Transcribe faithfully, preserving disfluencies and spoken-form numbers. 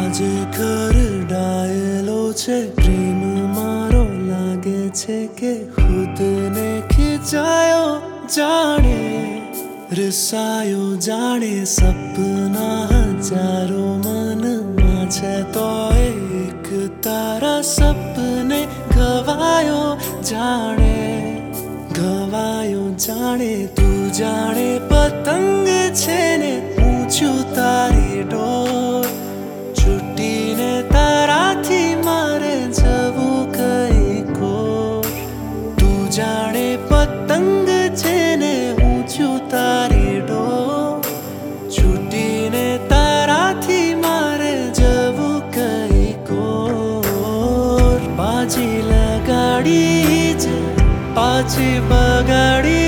આજે ખરડાયેલો છે પ્રેમ મારો લાગે છે કે ખુદને ખીચાયો જાણે रिसायो जाने सपना हजारों मनमा छे तो एक तारा सपने गवायो जाने गवायो जाने तू जाने पतंग छे ने ऊंचू तारी डोर छूटी ने तारा थी मारे जवू कई को तू जाने पतंग छे ने ऊंचू तारी डोर छूटी ने तारा थी मारे जवू कई को बाजी लगाड़ी ज पाछी बगाड़ी